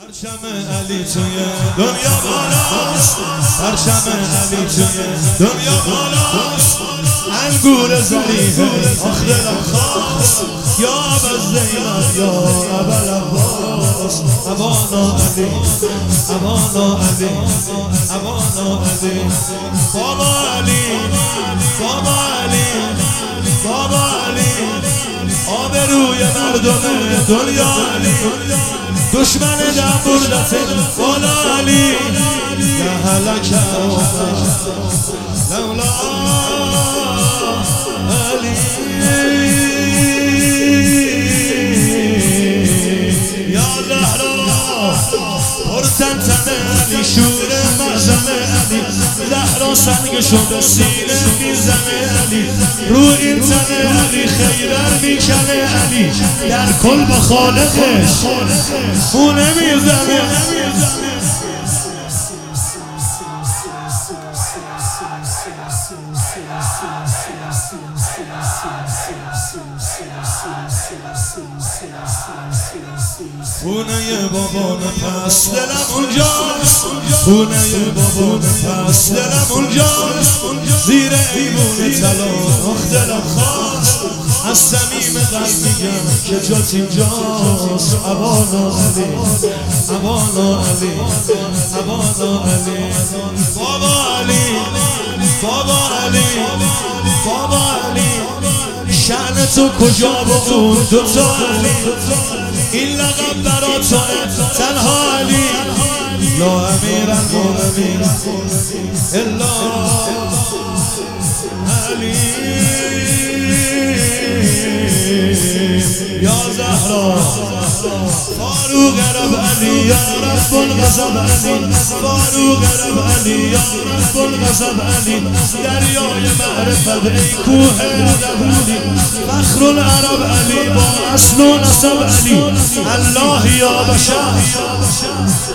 پرچم علی توی دنیا بالاست، پرچم علی توی دنیا بالاست. انگور زلیه آخ دلم خواست، یا ابوالزینب یا ابوالعباس. ابانا علی، ابانا علی، ابانا علی. بابا علی، بابا علی، بابا علی. آبروی مردم دنیا علی، دشمن در بردت بالا علی. یا هلک لولا علی. یا زهرا پرتنتن علی، شور مغزم علی. زهرا سنگ شده سینه میزنه علی، رو این تن علی خیبر میکنه علی. در کل با خالقش خونه میزنه. خونه بابام پس دلم اونجاست، خونه بابام پس دلم اونجاست. زیر ایوون طلا آخ دلم خواست، از صمیم قلب میگم که جات اینجاست. ابانا علی، ابانا علی، ابانا علی. بابا علی، بابا علی، بابا علی. شأن تو کجا و اون دوتا علی، این لقب برا توه تنها علی. لا امیر المؤمنین الا علی. یا زهرا فاروق رب علی، یا رب الغضب علی. فاروق رب علی، یا رب الغضب علی. دریای معرفت ای کوه لبنی، فخر العرب علی با اصل و نسب علی. الله یا بشر